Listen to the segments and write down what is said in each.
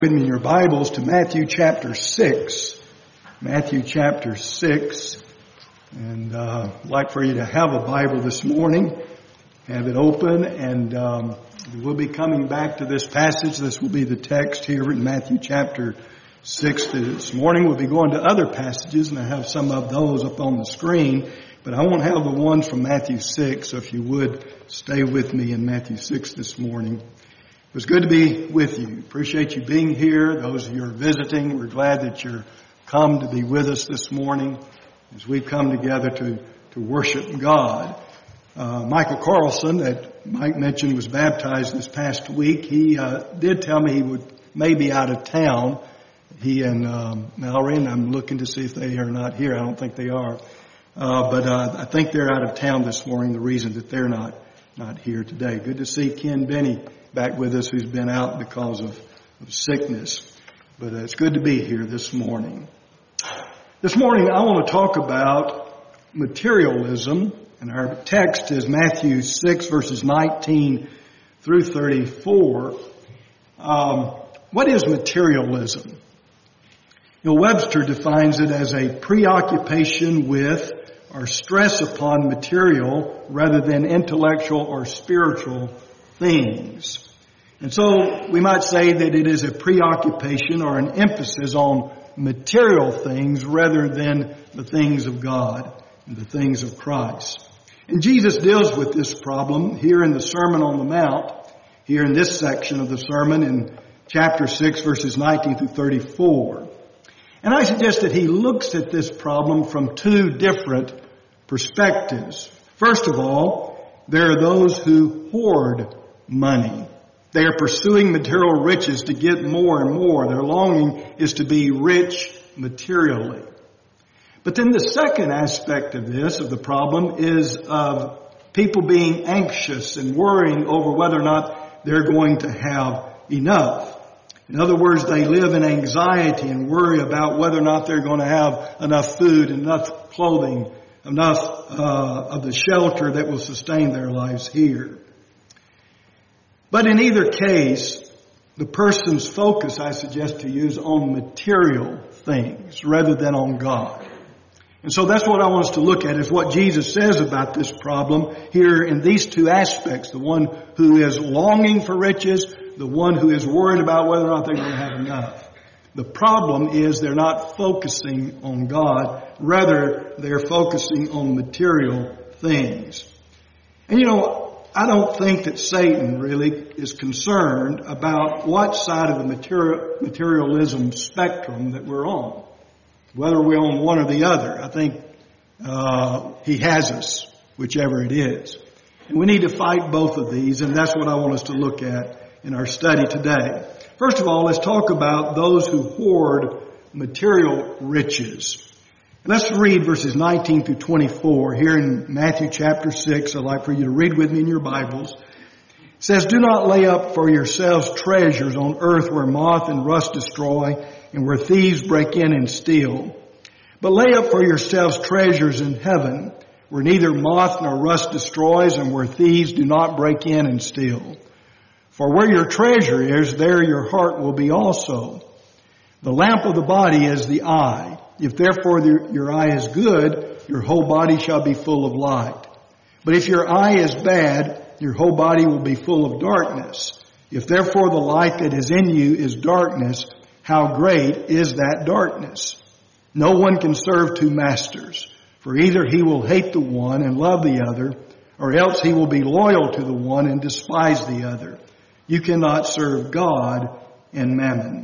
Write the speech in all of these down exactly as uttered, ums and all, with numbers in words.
With me in your Bibles to Matthew chapter six. Matthew chapter six. And uh, I'd like for you to have a Bible this morning. Have it open, and um, we'll be coming back to this passage. This will be the text here in Matthew chapter six. This morning we'll be going to other passages, and I have some of those up on the screen. But I won't have the ones from Matthew six, so if you would stay with me in Matthew six this morning. It was good to be with you. Appreciate you being here. Those of you who are visiting, we're glad that you're come to be with us this morning as we've come together to, to worship God. Uh, Michael Carlson, that Mike mentioned, was baptized this past week. He uh, did tell me he would may be out of town. He and um, Mallory, and I'm looking to see if they are not here. I don't think they are. Uh, but uh, I think they're out of town this morning, the reason that they're not not here today. Good to see Ken Benny back with us, who's been out because of, of sickness. But uh, it's good to be here this morning. This morning I want to talk about materialism, and our text is Matthew six, verses nineteen through thirty-four. Um, what is materialism? You know, Webster defines it as a preoccupation with or stress upon material rather than intellectual or spiritual things. And so we might say that it is a preoccupation or an emphasis on material things rather than the things of God and the things of Christ. And Jesus deals with this problem here in the Sermon on the Mount, here in this section of the sermon in chapter six, verses nineteen through thirty-four. And I suggest that he looks at this problem from two different perspectives. First of all, there are those who hoard money. They are pursuing material riches to get more and more. Their longing is to be rich materially. But then the second aspect of this, of the problem, is of people being anxious and worrying over whether or not they're going to have enough. In other words, they live in anxiety and worry about whether or not they're going to have enough food, enough clothing, enough uh, of the shelter that will sustain their lives here. But in either case, the person's focus, I suggest to you, is on material things rather than on God. And so that's what I want us to look at, is what Jesus says about this problem here in these two aspects. The one who is longing for riches, the one who is worried about whether or not they're going to have enough. The problem is they're not focusing on God. Rather, they're focusing on material things. And you know, I don't think that Satan really is concerned about what side of the material, materialism spectrum that we're on. Whether we're on one or the other. I think uh, he has us, whichever it is. And we need to fight both of these, and that's what I want us to look at in our study today. First of all, let's talk about those who hoard material riches. Let's read verses nineteen through twenty-four here in Matthew chapter six. I'd like for you to read with me in your Bibles. It says, "Do not lay up for yourselves treasures on earth where moth and rust destroy and where thieves break in and steal. But lay up for yourselves treasures in heaven where neither moth nor rust destroys and where thieves do not break in and steal. For where your treasure is, there your heart will be also. The lamp of the body is the eye. If therefore your eye is good, your whole body shall be full of light. But if your eye is bad, your whole body will be full of darkness. If therefore the light that is in you is darkness, how great is that darkness? No one can serve two masters, for either he will hate the one and love the other, or else he will be loyal to the one and despise the other. You cannot serve God and mammon."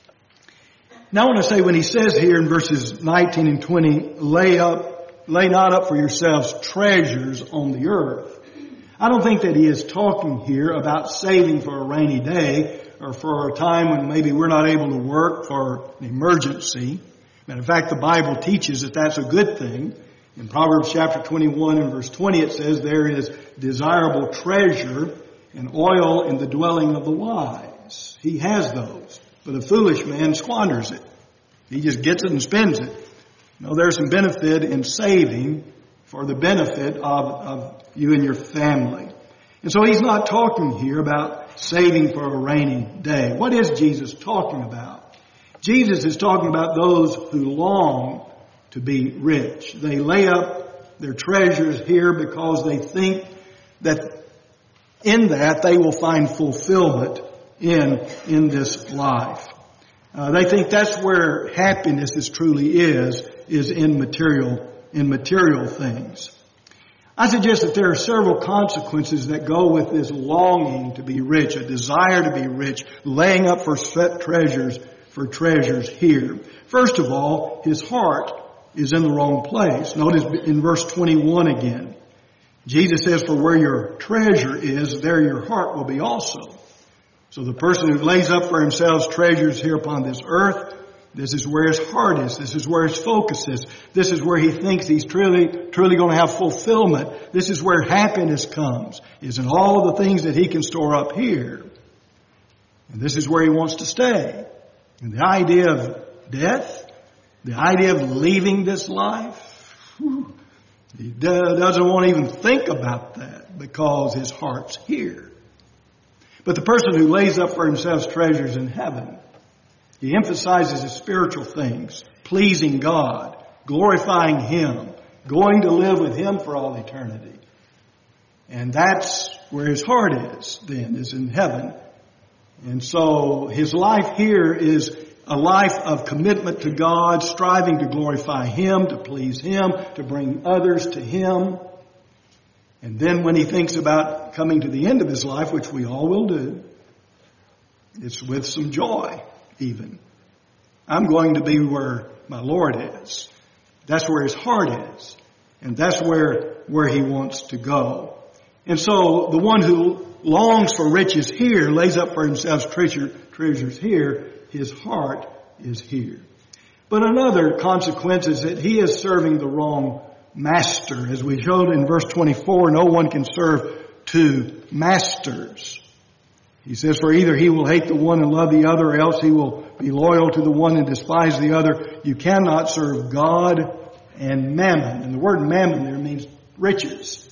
Now I want to say, when he says here in verses nineteen and twenty, lay up, lay not up for yourselves treasures on the earth, I don't think that he is talking here about saving for a rainy day or for a time when maybe we're not able to work for an emergency. Matter of fact, the Bible teaches that that's a good thing. In Proverbs chapter twenty-one and verse twenty, it says there is desirable treasure and oil in the dwelling of the wise. He has those. But a foolish man squanders it. He just gets it and spends it. No, there's some benefit in saving for the benefit of, of you and your family. And so he's not talking here about saving for a rainy day. What is Jesus talking about? Jesus is talking about those who long to be rich. They lay up their treasures here because they think that in that they will find fulfillment in, in this life. Uh, they think that's where happiness is truly is, is in material, in material things. I suggest that there are several consequences that go with this longing to be rich, a desire to be rich, laying up for treasures, for treasures here. First of all, his heart is in the wrong place. Notice in verse twenty-one again. Jesus says, for where your treasure is, there your heart will be also. So the person who lays up for himself treasures here upon this earth, this is where his heart is. This is where his focus is. This is where he thinks he's truly, truly going to have fulfillment. This is where happiness comes, is in all of the things that he can store up here. And this is where he wants to stay. And the idea of death, the idea of leaving this life, whew, he doesn't want to even think about that because his heart's here. But the person who lays up for himself treasures in heaven, he emphasizes his spiritual things, pleasing God, glorifying Him, going to live with Him for all eternity. And that's where his heart is then, is in heaven. And so his life here is a life of commitment to God, striving to glorify Him, to please Him, to bring others to Him. And then when he thinks about coming to the end of his life, which we all will do, it's with some joy even. I'm going to be where my Lord is. That's where his heart is. And that's where, where he wants to go. And so the one who longs for riches here, lays up for himself treasure, treasures here, his heart is here. But another consequence is that he is serving the wrong master. As we showed in verse twenty-four, no one can serve two masters. He says, for either he will hate the one and love the other, or else he will be loyal to the one and despise the other. You cannot serve God and mammon. And the word mammon there means riches.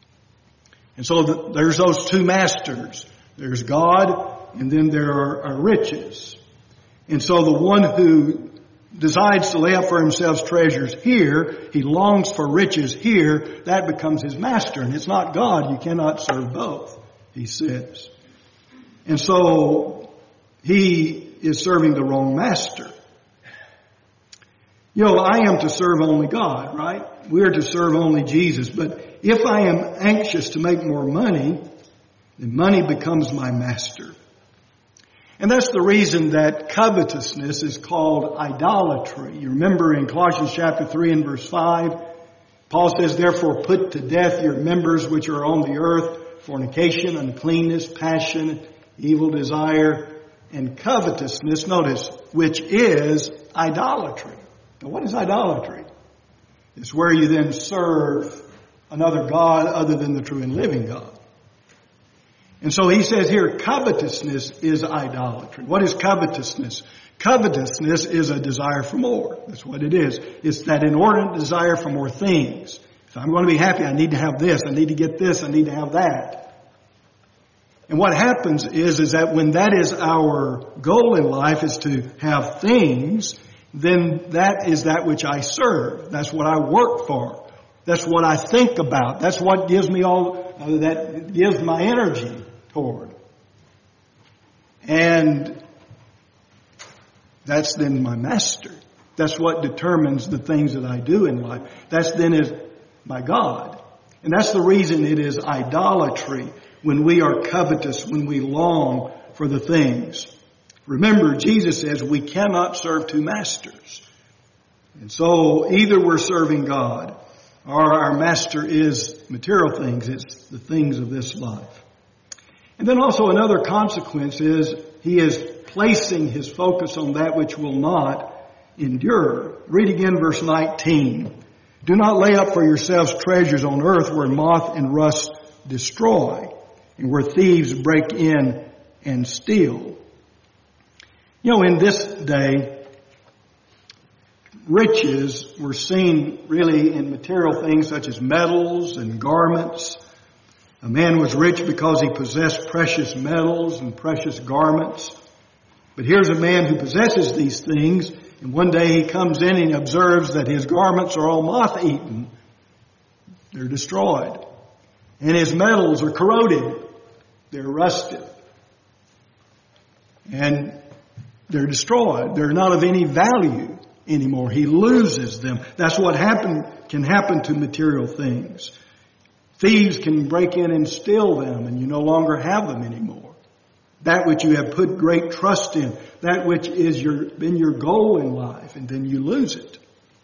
And so the, there's those two masters. There's God, and then there are, are riches. And so the one who decides to lay up for himself treasures here, he longs for riches here, that becomes his master. And it's not God. You cannot serve both, he says. And so he is serving the wrong master. You know, I am to serve only God, right? We are to serve only Jesus. But if I am anxious to make more money, then money becomes my master. And that's the reason that covetousness is called idolatry. You remember in Colossians chapter three and verse five, Paul says, therefore put to death your members which are on the earth, fornication, uncleanness, passion, evil desire, and covetousness, notice, which is idolatry. Now what is idolatry? It's where you then serve another God other than the true and living God. And so he says here, covetousness is idolatry. What is covetousness? Covetousness is a desire for more. That's what it is. It's that inordinate desire for more things. If I'm going to be happy, I need to have this. I need to get this. I need to have that. And what happens is, is that when that is our goal in life, is to have things, then that is that which I serve. That's what I work for. That's what I think about. That's what gives me all, uh, that gives my energy toward. And that's then my master. That's what determines the things that I do in life. That's then is my God. And that's the reason it is idolatry when we are covetous, when we long for the things. Remember, Jesus says we cannot serve two masters. And so either we're serving God or our master is material things. It's the things of this life. And then also another consequence is he is placing his focus on that which will not endure. Read again verse nineteen. Do not lay up for yourselves treasures on earth where moth and rust destroy and where thieves break in and steal. You know, in this day, riches were seen really in material things such as metals and garments. A man was rich because he possessed precious metals and precious garments. But here's a man who possesses these things, and one day he comes in and observes that his garments are all moth-eaten. They're destroyed. And his metals are corroded. They're rusted. And they're destroyed. They're not of any value anymore. He loses them. That's what happen, can happen to material things. Thieves can break in and steal them, and you no longer have them anymore. That which you have put great trust in, that which is your, been your goal in life, and then you lose it.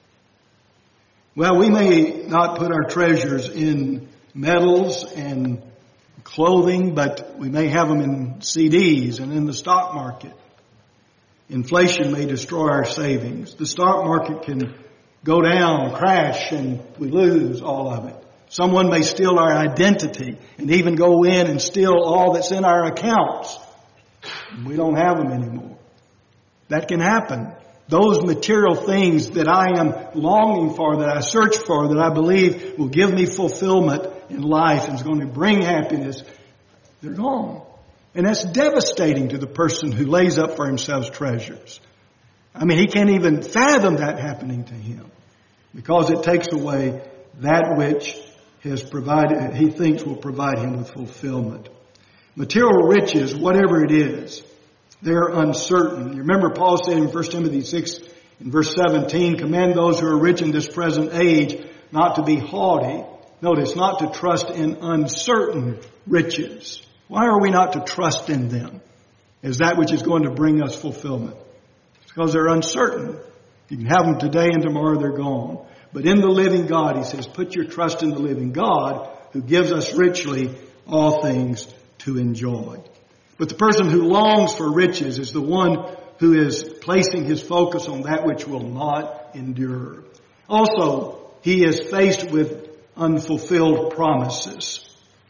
Well, we may not put our treasures in metals and clothing, but we may have them in C Ds and in the stock market. Inflation may destroy our savings. The stock market can go down, crash, and we lose all of it. Someone may steal our identity and even go in and steal all that's in our accounts. We don't have them anymore. That can happen. Those material things that I am longing for, that I search for, that I believe will give me fulfillment in life and is going to bring happiness, they're gone. And that's devastating to the person who lays up for himself treasures. I mean, he can't even fathom that happening to him because it takes away that which has provided, he thinks will provide him with fulfillment. Material riches, whatever it is, they're uncertain. You remember Paul said in First Timothy six, in verse seventeen, command those who are rich in this present age not to be haughty. Notice, not to trust in uncertain riches. Why are we not to trust in them as that which is going to bring us fulfillment? It's because they're uncertain. You can have them today and tomorrow they're gone. But in the living God, he says, put your trust in the living God who gives us richly all things to enjoy. But the person who longs for riches is the one who is placing his focus on that which will not endure. Also, he is faced with unfulfilled promises.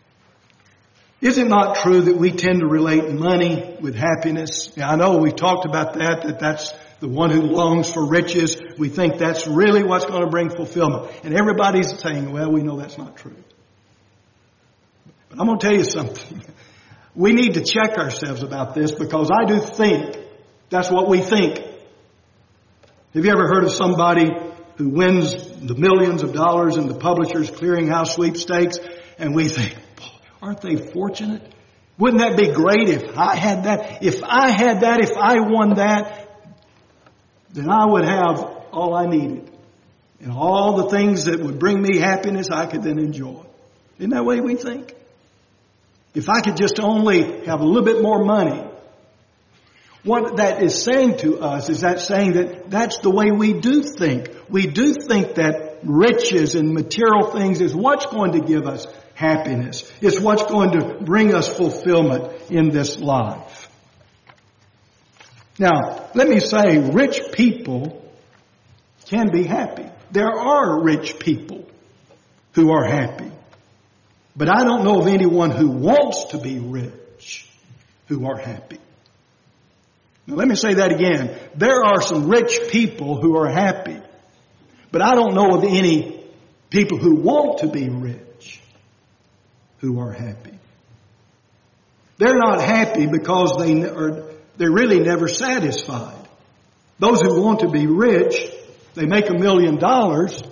Is it not true that we tend to relate money with happiness? Now, I know we talked about that, that that's the one who longs for riches. We think that's really what's going to bring fulfillment. And everybody's saying, well, we know that's not true. But I'm going to tell you something. We need to check ourselves about this because I do think that's what we think. Have you ever heard of somebody who wins the millions of dollars in the Publishers Clearinghouse sweepstakes and we think, aren't they fortunate? Wouldn't that be great if I had that? If I had that, if I won that, then I would have all I needed. And all the things that would bring me happiness, I could then enjoy. Isn't that the way we think? If I could just only have a little bit more money. What that is saying to us is that saying that that's the way we do think. We do think that riches and material things is what's going to give us happiness. It's what's going to bring us fulfillment in this life. Now, let me say, rich people can be happy. There are rich people who are happy. But I don't know of anyone who wants to be rich who are happy. Now, let me say that again. There are some rich people who are happy. But I don't know of any people who want to be rich who are happy. They're not happy because they are, they're really never satisfied. Those who want to be rich, they make a million dollars,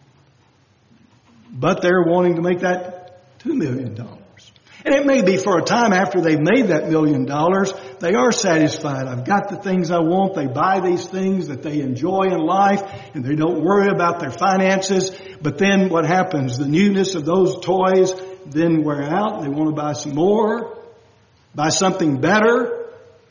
but they're wanting to make that two million dollars. And it may be for a time after they've made that million dollars, they are satisfied. I've got the things I want. They buy these things that they enjoy in life, and they don't worry about their finances. But then what happens? The newness of those toys then wear out, and they want to buy some more, buy something better.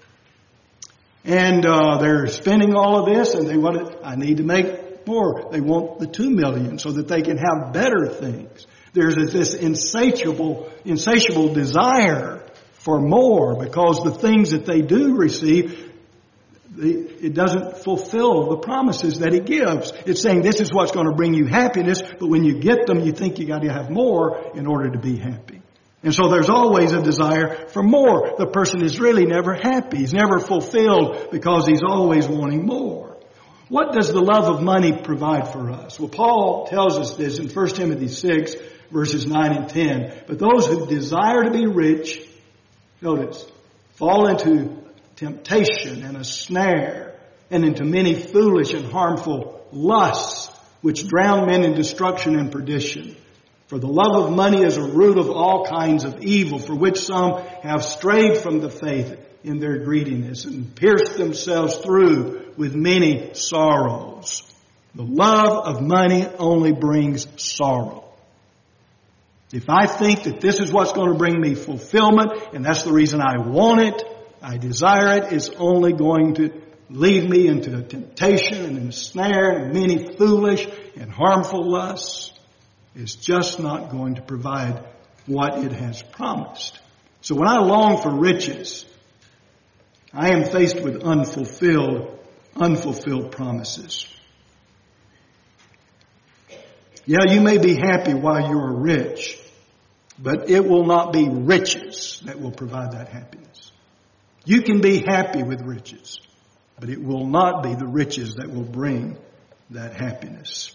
And uh, they're spending all of this, and they want it. I need to make more. They want the two million so that they can have better things. There's this insatiable, insatiable desire for more because the things that they do receive, it doesn't fulfill the promises that it gives. It's saying this is what's going to bring you happiness, but when you get them, you think you got to have more in order to be happy. And so there's always a desire for more. The person is really never happy. He's never fulfilled because he's always wanting more. What does the love of money provide for us? Well, Paul tells us this in First Timothy six, verses nine and ten. But those who desire to be rich, notice, fall into temptation and a snare, and into many foolish and harmful lusts, which drown men in destruction and perdition. For the love of money is a root of all kinds of evil, for which some have strayed from the faith in their greediness and pierced themselves through with many sorrows. The love of money only brings sorrow. If I think that this is what's going to bring me fulfillment, and that's the reason I want it, I desire it, it's only going to lead me into temptation and a snare and many foolish and harmful lusts. It's just not going to provide what it has promised. So when I long for riches, I am faced with unfulfilled, unfulfilled promises. Yeah, you may be happy while you are rich, but it will not be riches that will provide that happiness. You can be happy with riches, but it will not be the riches that will bring that happiness.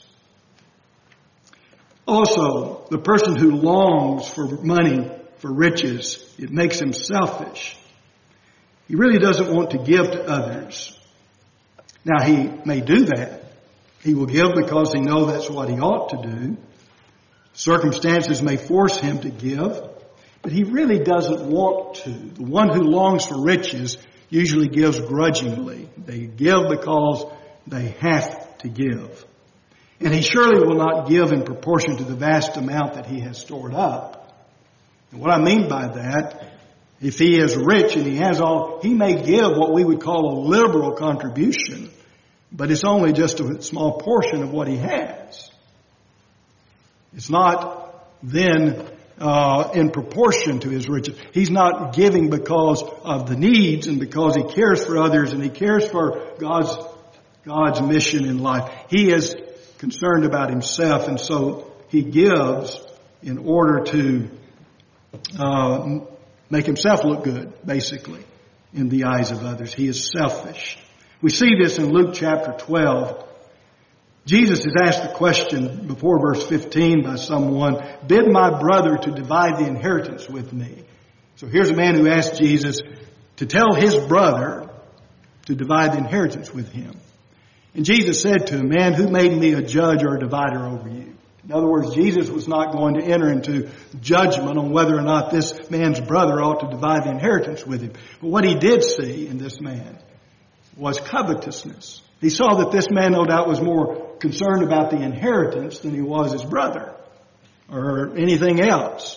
Also, the person who longs for money, for riches, it makes him selfish. He really doesn't want to give to others. Now, he may do that. He will give because he knows that's what he ought to do. Circumstances may force him to give, but he really doesn't want to. The one who longs for riches usually gives grudgingly. They give because they have to give. And he surely will not give in proportion to the vast amount that he has stored up. And what I mean by that, if he is rich and he has all, he may give what we would call a liberal contribution, but it's only just a small portion of what he has. It's not then uh, in proportion to his riches. He's not giving because of the needs and because he cares for others and he cares for God's God's mission in life. He is concerned about himself, and so he gives in order to uh, make himself look good, basically, in the eyes of others. He is selfish. We see this in Luke chapter twelve. Jesus is asked the question before verse fifteen by someone, "Bid my brother to divide the inheritance with me." So here's a man who asked Jesus to tell his brother to divide the inheritance with him. And Jesus said to him, "Man, who made me a judge or a divider over you?" In other words, Jesus was not going to enter into judgment on whether or not this man's brother ought to divide the inheritance with him. But what he did see in this man was covetousness. He saw that this man, no doubt, was more concerned about the inheritance than he was his brother or anything else.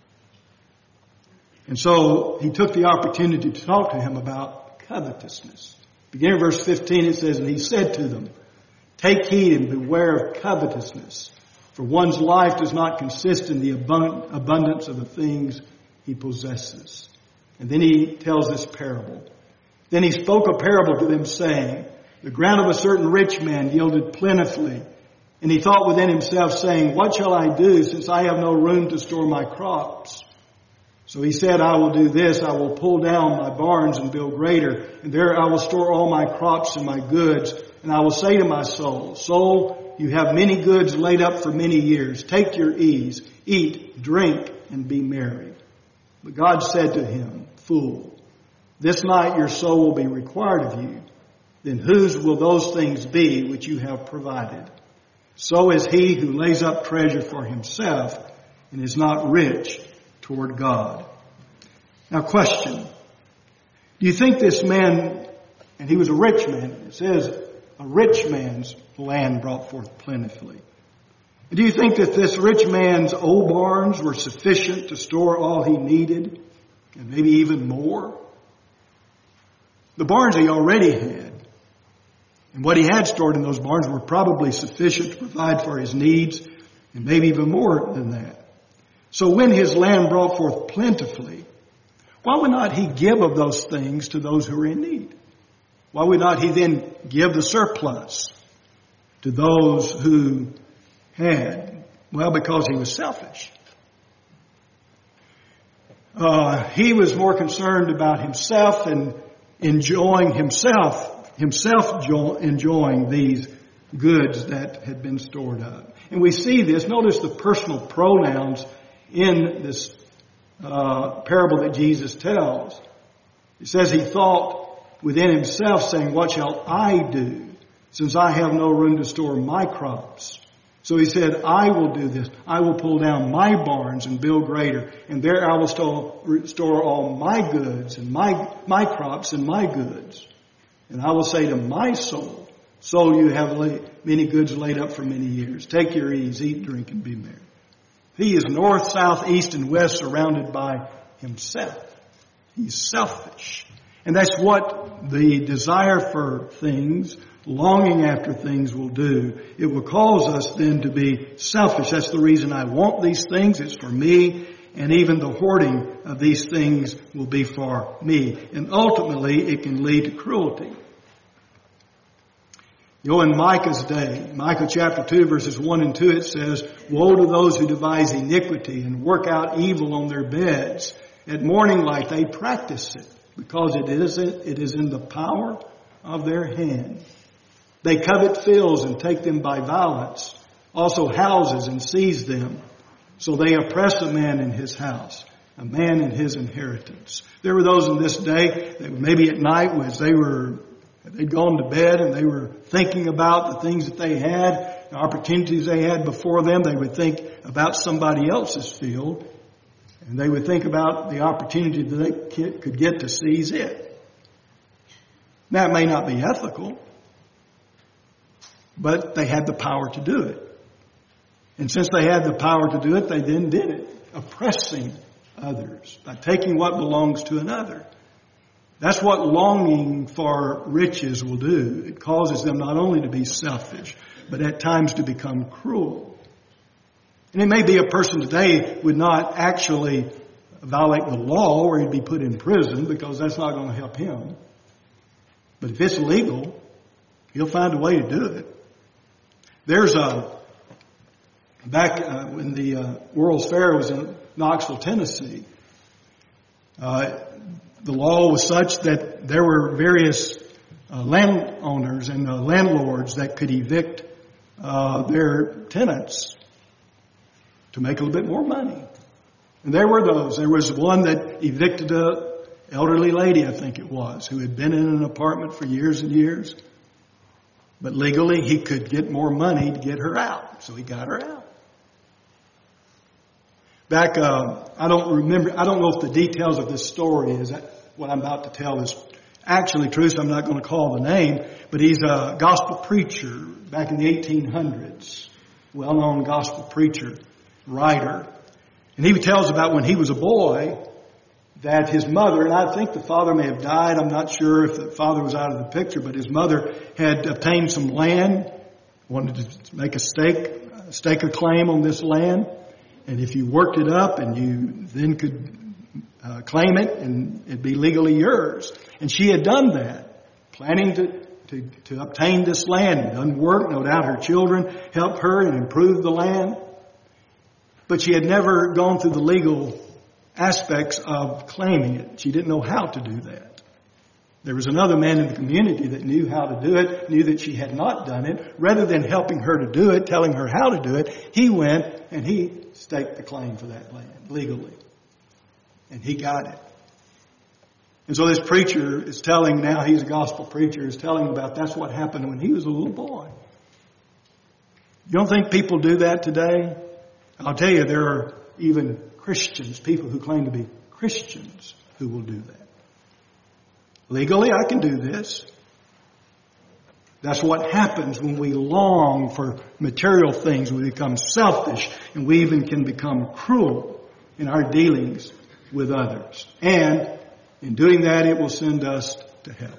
And so he took the opportunity to talk to him about covetousness. Beginning of verse fifteen, it says, "And he said to them, 'Take heed and beware of covetousness, for one's life does not consist in the abundance of the things he possesses.'" And then he tells this parable. "Then he spoke a parable to them, saying, 'The ground of a certain rich man yielded plentifully. And he thought within himself, saying, What shall I do, since I have no room to store my crops? So he said, I will do this, I will pull down my barns and build greater, and there I will store all my crops and my goods. And I will say to my soul, Soul, you have many goods laid up for many years. Take your ease, eat, drink, and be merry.' But God said to him, Fool, this night your soul will be required of you. Then whose will those things be which you have provided? So is he who lays up treasure for himself and is not rich toward God." Now, question. Do you think this man, and he was a rich man, it says a rich man's land brought forth plentifully. Do you think that this rich man's old barns were sufficient to store all he needed, and maybe even more? The barns he already had, and what he had stored in those barns were probably sufficient to provide for his needs, and maybe even more than that. So when his land brought forth plentifully, why would not he give of those things to those who are in need? Why would not he then give the surplus to those who had? Well, because he was selfish. Uh, he was more concerned about himself and enjoying himself, himself enjoying these goods that had been stored up. And we see this. Notice the personal pronouns in this uh, parable that Jesus tells. It says he thought within himself, saying, what shall I do, since I have no room to store my crops? So he said, I will do this. I will pull down my barns and build greater, and there I will store, store all my goods and my, my crops and my goods. And I will say to my soul, soul, you have laid, many goods laid up for many years. Take your ease, eat, drink, and be merry. He is north, south, east, and west surrounded by himself. He's selfish. And that's what the desire for things, longing after things will do. It will cause us then to be selfish. That's the reason I want these things. It's for me. And even the hoarding of these things will be for me. And ultimately, it can lead to cruelty. You know, in Micah's day, Micah chapter two, verses one and two, it says, woe to those who devise iniquity and work out evil on their beds. At morning light, they practice it, because it is, it is in the power of their hand. They covet fields and take them by violence, also houses and seize them. So they oppress a man in his house, a man in his inheritance. There were those in this day that maybe at night, as they were, they'd gone to bed and they were thinking about the things that they had, the opportunities they had before them. They would think about somebody else's field, and they would think about the opportunity that they could get to seize it. Now, it may not be ethical, but they had the power to do it. And since they had the power to do it, they then did it, oppressing others by taking what belongs to another. That's what longing for riches will do. It causes them not only to be selfish, but at times to become cruel. And it may be a person today would not actually violate the law or he'd be put in prison, because that's not going to help him. But if it's legal, he'll find a way to do it. There's a, back uh, when the uh, World's Fair was in Knoxville, Tennessee, uh, the law was such that there were various uh, landowners and uh, landlords that could evict uh, their tenants to make a little bit more money. And there were those. There was one that evicted a elderly lady, I think it was, who had been in an apartment for years and years. But legally, he could get more money to get her out. So he got her out. Back, uh, I don't remember, I don't know if the details of this story is that what I'm about to tell is actually true, so I'm not going to call the name. But he's a gospel preacher back in the eighteen hundreds. Well-known gospel preacher, writer. And he tells about when he was a boy, that his mother, and I think the father may have died, I'm not sure if the father was out of the picture, but his mother had obtained some land, wanted to make a stake, stake a claim on this land, and if you worked it up and you then could uh, claim it and it'd be legally yours. And she had done that, planning to, to, to obtain this land. It done work, no doubt her children helped her and improved the land, but she had never gone through the legal aspects of claiming it. She didn't know how to do that. There was another man in the community that knew how to do it, knew that she had not done it. Rather than helping her to do it, telling her how to do it, he went and he staked the claim for that land legally. And he got it. And so this preacher is telling, now he's a gospel preacher, is telling about that's what happened when he was a little boy. You don't think people do that today? I'll tell you, there are even Christians, people who claim to be Christians, who will do that. Legally, I can do this. That's what happens when we long for material things. We become selfish, and we even can become cruel in our dealings with others. And in doing that, it will send us to hell.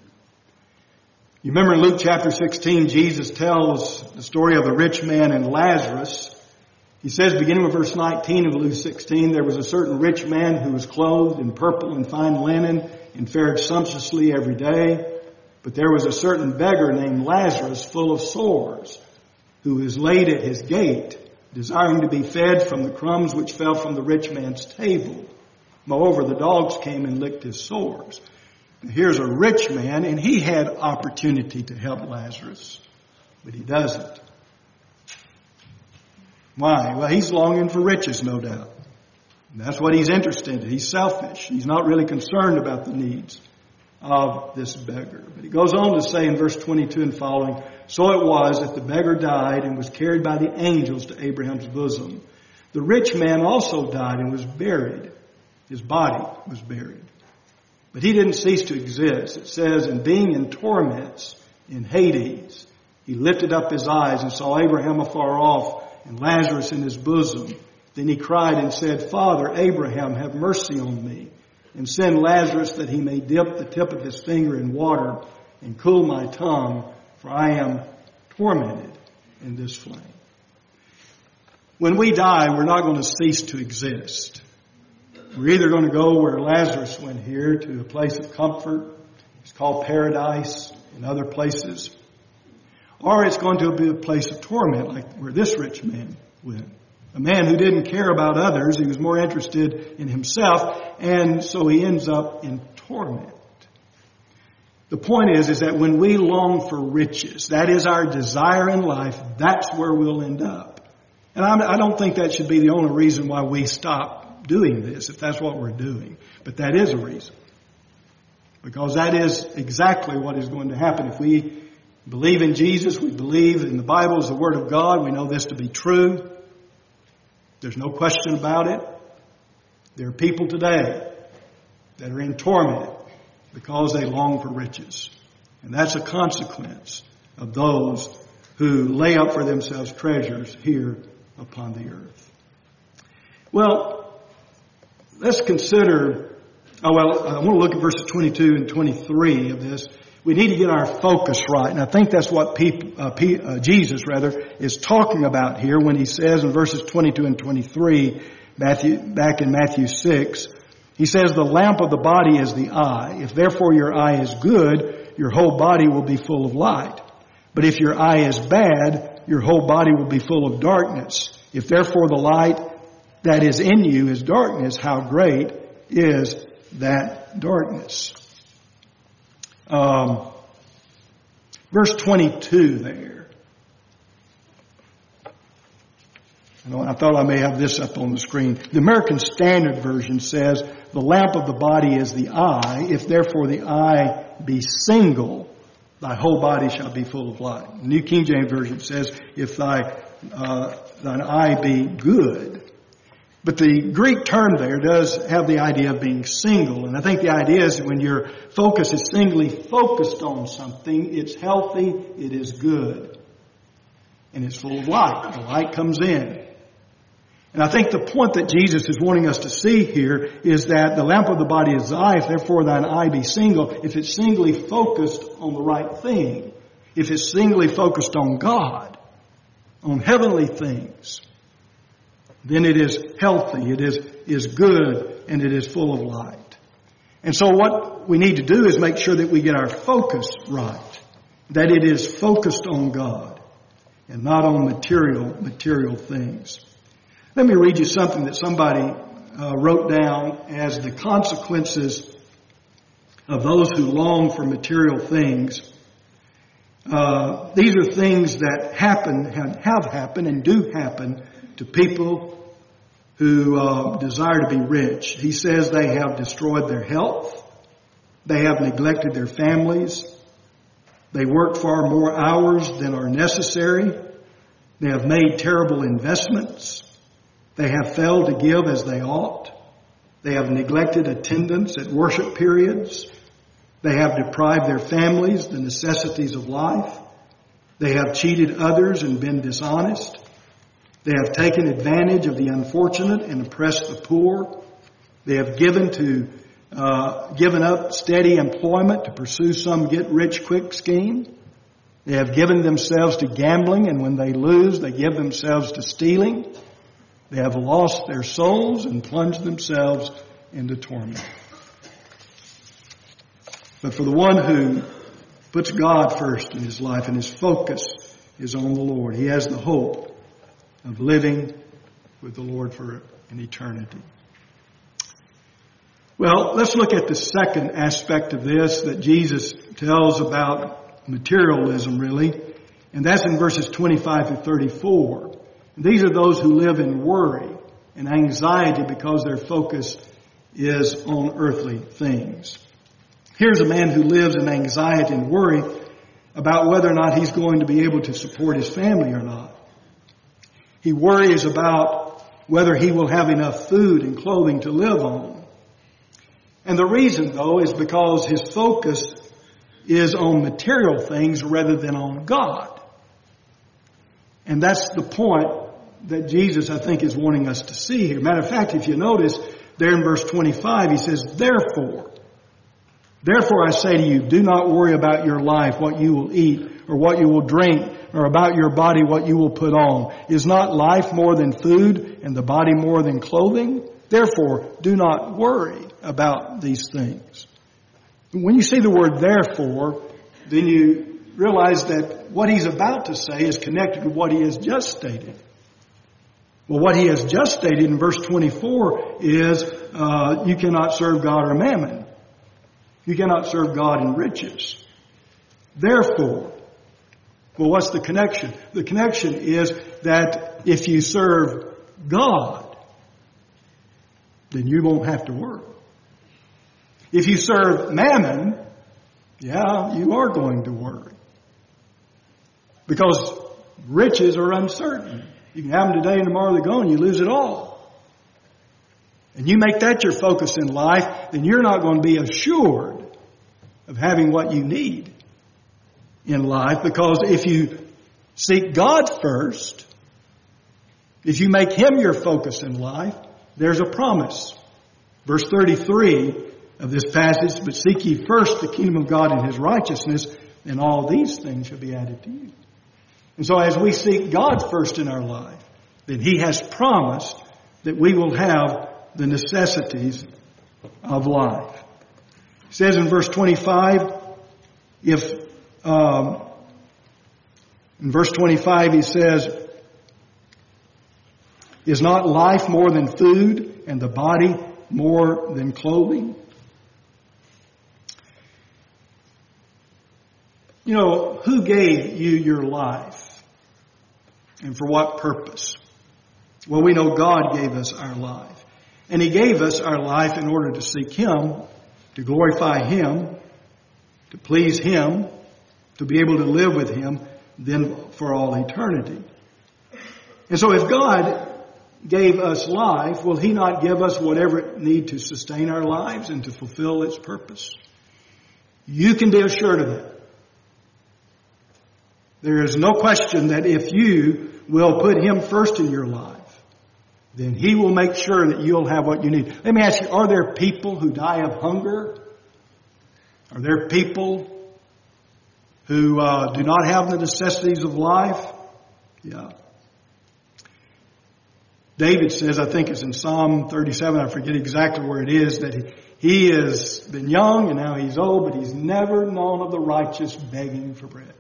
You remember in Luke chapter sixteen, Jesus tells the story of the rich man and Lazarus. He says, beginning with verse nineteen of Luke sixteen, there was a certain rich man who was clothed in purple and fine linen and fared sumptuously every day. But there was a certain beggar named Lazarus, full of sores, who was laid at his gate, desiring to be fed from the crumbs which fell from the rich man's table. Moreover, the dogs came and licked his sores. Now, here's a rich man, and he had opportunity to help Lazarus. But he doesn't. Why? Well, he's longing for riches, no doubt. And that's what he's interested in. He's selfish. He's not really concerned about the needs of this beggar. But he goes on to say in verse twenty-two and following, so it was that the beggar died and was carried by the angels to Abraham's bosom. The rich man also died and was buried. His body was buried. But he didn't cease to exist. It says, and being in torments in Hades, he lifted up his eyes and saw Abraham afar off and Lazarus in his bosom. Then he cried and said, Father, Abraham, have mercy on me, and send Lazarus that he may dip the tip of his finger in water and cool my tongue, for I am tormented in this flame. When we die, we're not going to cease to exist. We're either going to go where Lazarus went here, to a place of comfort. It's called paradise in other places. Or it's going to be a place of torment, like where this rich man went. A man who didn't care about others. He was more interested in himself. And so he ends up in torment. The point is, is that when we long for riches, that is our desire in life, that's where we'll end up. And I'm, I don't think that should be the only reason why we stop doing this, if that's what we're doing. But that is a reason. Because that is exactly what is going to happen. If we believe in Jesus, we believe in the Bible as the Word of God, we know this to be true. There's no question about it. There are people today that are in torment because they long for riches. And that's a consequence of those who lay up for themselves treasures here upon the earth. Well, let's consider, oh well, I want to look at verses twenty-two and twenty-three of this. We need to get our focus right. And I think that's what people, uh, P, uh, Jesus rather is talking about here when he says in verses twenty-two and twenty-three, Matthew, back in Matthew six, he says, the lamp of the body is the eye. If therefore your eye is good, your whole body will be full of light. But if your eye is bad, your whole body will be full of darkness. If therefore the light that is in you is darkness, how great is that darkness? Um, verse twenty-two there. I, know, I thought I may have this up on the screen. The American Standard Version says, the lamp of the body is the eye. If therefore the eye be single, thy whole body shall be full of light. The New King James Version says, if thy, uh, thine eye be good. But the Greek term there does have the idea of being single. And I think the idea is that when your focus is singly focused on something, it's healthy, it is good. And it's full of light. The light comes in. And I think the point that Jesus is wanting us to see here is that the lamp of the body is the eye. If therefore thine eye be single, if it's singly focused on the right thing, if it's singly focused on God, on heavenly things, then it is healthy, it is, is good, and it is full of light. And so what we need to do is make sure that we get our focus right. That it is focused on God and not on material, material things. Let me read you something that somebody uh, wrote down as the consequences of those who long for material things. Uh, these are things that happen, have happened, and do happen to people who uh, desire to be rich. He says they have destroyed their health. They have neglected their families. They work far more hours than are necessary. They have made terrible investments. They have failed to give as they ought. They have neglected attendance at worship periods. They have deprived their families the necessities of life. They have cheated others and been dishonest. They have taken advantage of the unfortunate and oppressed the poor. They have given to uh, given up steady employment to pursue some get-rich-quick scheme. They have given themselves to gambling, and when they lose, they give themselves to stealing. They have lost their souls and plunged themselves into torment. But for the one who puts God first in his life and his focus is on the Lord, he has the hope of living with the Lord for an eternity. Well, let's look at the second aspect of this that Jesus tells about materialism, really. And that's in verses twenty-five through thirty-four. And these are those who live in worry and anxiety because their focus is on earthly things. Here's a man who lives in anxiety and worry about whether or not he's going to be able to support his family or not. He worries about whether he will have enough food and clothing to live on. And the reason, though, is because his focus is on material things rather than on God. And that's the point that Jesus, I think, is wanting us to see here. Matter of fact, if you notice, there in verse twenty-five, he says, Therefore, therefore I say to you, do not worry about your life, what you will eat, or what you will drink, or about your body, what you will put on. Is not life more than food, and the body more than clothing? Therefore, do not worry about these things. When you see the word therefore, then you realize that what he's about to say is connected to what he has just stated. Well, what he has just stated in verse twenty-four is uh, you cannot serve God or mammon. You cannot serve God in riches. Therefore, well, what's the connection? The connection is that if you serve God, then you won't have to work. If you serve mammon, yeah, you are going to worry. Because riches are uncertain. You can have them today and tomorrow they're gone. You lose it all. And you make that your focus in life, then you're not going to be assured of having what you need in life. Because if you seek God first, if you make Him your focus in life, there's a promise. Verse thirty-three of this passage, but seek ye first the kingdom of God and His righteousness, and all these things shall be added to you. And so as we seek God first in our life, then He has promised that we will have the necessities of life. It says in verse twenty-five, if, um, in verse twenty-five he says, is not life more than food, and the body more than clothing? You know, who gave you your life? And for what purpose? Well, we know God gave us our life. And He gave us our life in order to seek Him, to glorify Him, to please Him, to be able to live with Him, then for all eternity. And so if God gave us life, will He not give us whatever it needs to sustain our lives and to fulfill its purpose? You can be assured of that. There is no question that if you will put Him first in your life, then He will make sure that you'll have what you need. Let me ask you, are there people who die of hunger? Are there people who uh, do not have the necessities of life? Yeah. David says, I think it's in Psalm thirty-seven, I forget exactly where it is, that he, he has been young and now he's old, but he's never known of the righteous begging for bread.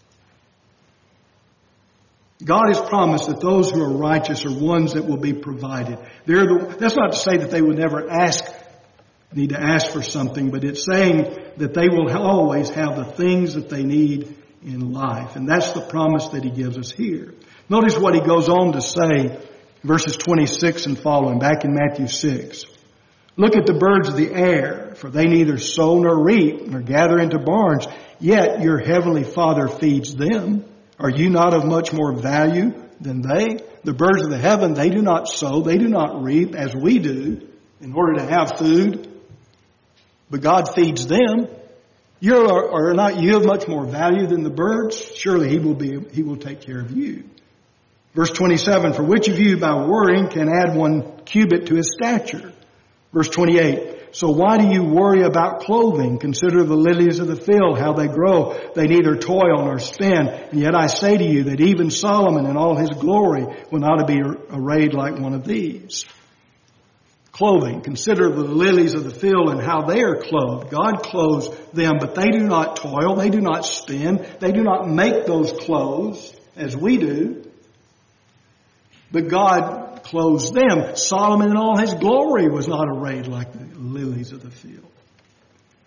God has promised that those who are righteous are ones that will be provided. They're the, that's not to say that they would never ask, need to ask for something, but it's saying that they will always have the things that they need in life. And that's the promise that He gives us here. Notice what He goes on to say, verses twenty-six and following, back in Matthew six. Look at the birds of the air, for they neither sow nor reap nor gather into barns, yet your heavenly Father feeds them. Are you not of much more value than they? The birds of the heaven, they do not sow, they do not reap as we do in order to have food. But God feeds them. You are, are not you of much more value than the birds? Surely He will be, He will take care of you. Verse twenty-seven, for which of you by worrying can add one cubit to his stature? Verse twenty-eight, so why do you worry about clothing? Consider the lilies of the field, how they grow. They neither toil nor spin. And yet I say to you that even Solomon in all his glory will not be arrayed like one of these. Clothing. Consider the lilies of the field and how they are clothed. God clothes them, but they do not toil. They do not spin. They do not make those clothes as we do. But God clothes them. Solomon in all his glory was not arrayed like the lilies of the field.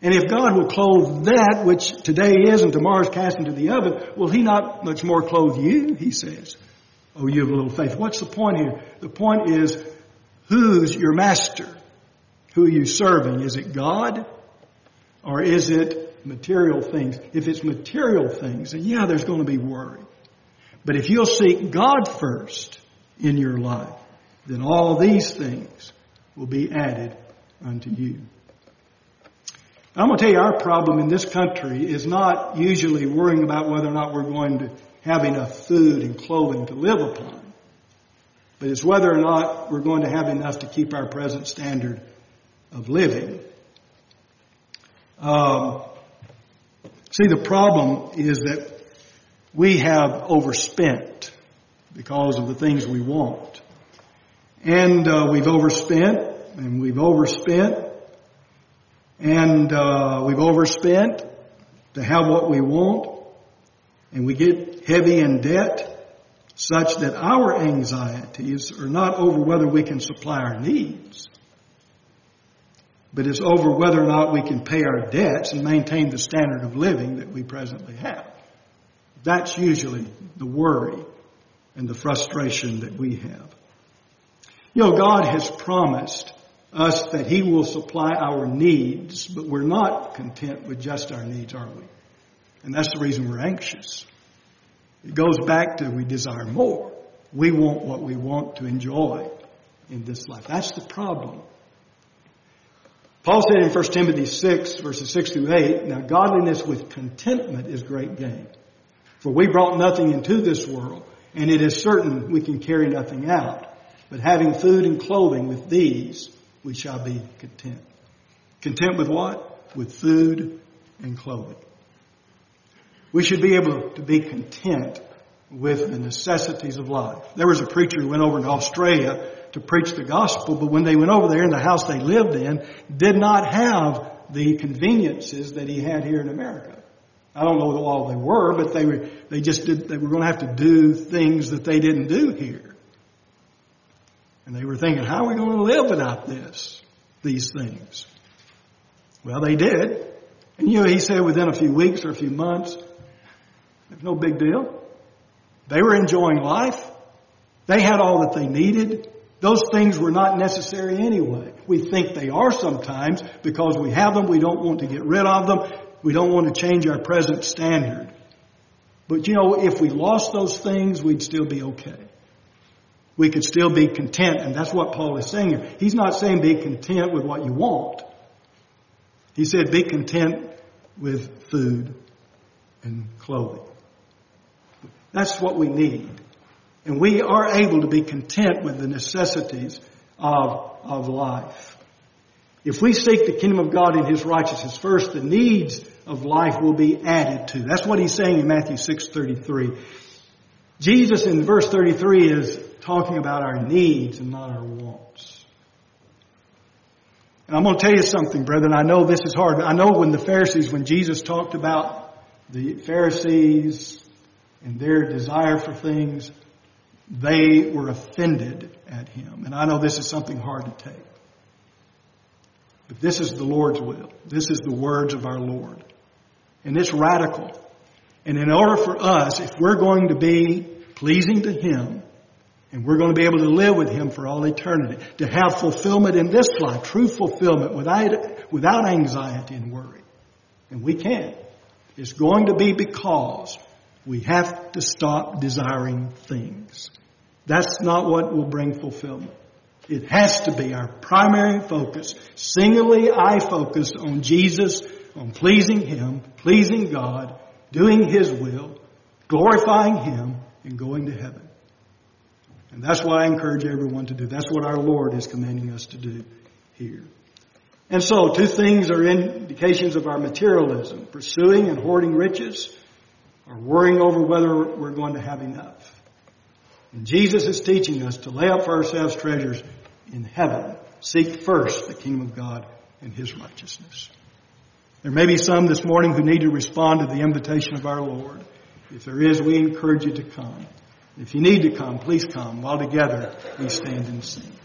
And if God will clothe that which today is and tomorrow is cast into the oven, will He not much more clothe you, He says. Oh, you have little faith. What's the point here? The point is, who's your master? Who are you serving? Is it God? Or is it material things? If it's material things, then yeah, there's going to be worry. But if you'll seek God first in your life, then all these things will be added unto you. I'm going to tell you, our problem in this country is not usually worrying about whether or not we're going to have enough food and clothing to live upon. But it's whether or not we're going to have enough to keep our present standard of living. Um, see, the problem is that we have overspent because of the things we want. And uh, we've overspent, and we've overspent, and uh, we've overspent to have what we want, and we get heavy in debt such that our anxieties are not over whether we can supply our needs, but it's over whether or not we can pay our debts and maintain the standard of living that we presently have. That's usually the worry and the frustration that we have. You know, God has promised us that He will supply our needs, but we're not content with just our needs, are we? And that's the reason we're anxious. It goes back to we desire more. We want what we want to enjoy in this life. That's the problem. Paul said in First Timothy six, verses six through eight, now godliness with contentment is great gain. For we brought nothing into this world, and it is certain we can carry nothing out. But having food and clothing, with these we shall be content. Content with what? With food and clothing. We should be able to be content with the necessities of life. There was a preacher who went over to Australia to preach the gospel, but when they went over there in the house they lived in, did not have the conveniences that he had here in America. I don't know what all they were, but they were, they just did, they were going to have to do things that they didn't do here. And they were thinking, how are we going to live without this, these things? Well, they did. And you know, he said within a few weeks or a few months, there's no big deal. They were enjoying life. They had all that they needed. Those things were not necessary anyway. We think they are sometimes because we have them. We don't want to get rid of them. We don't want to change our present standard. But you know, if we lost those things, we'd still be okay. We could still be content. And that's what Paul is saying here. He's not saying be content with what you want. He said be content with food and clothing. That's what we need. And we are able to be content with the necessities of, of life. If we seek the kingdom of God and His righteousness first, the needs of life will be added to. That's what He's saying in Matthew six thirty-three. Jesus in verse thirty-three is talking about our needs and not our wants. And I'm going to tell you something, brethren. I know this is hard. I know when the Pharisees, when Jesus talked about the Pharisees and their desire for things, they were offended at Him. And I know this is something hard to take. But this is the Lord's will. This is the words of our Lord. And it's radical. And in order for us, if we're going to be pleasing to Him, and we're going to be able to live with Him for all eternity, to have fulfillment in this life, true fulfillment without, without anxiety and worry. And we can. It's going to be because we have to stop desiring things. That's not what will bring fulfillment. It has to be our primary focus. Singularly, I focus on Jesus, on pleasing Him, pleasing God, doing His will, glorifying Him, and going to heaven. And that's what I encourage everyone to do. That's what our Lord is commanding us to do here. And so, two things are indications of our materialism: pursuing and hoarding riches, or worrying over whether we're going to have enough. And Jesus is teaching us to lay up for ourselves treasures in heaven. Seek first the kingdom of God and His righteousness. There may be some this morning who need to respond to the invitation of our Lord. If there is, we encourage you to come. If you need to come, please come while together we stand and sing.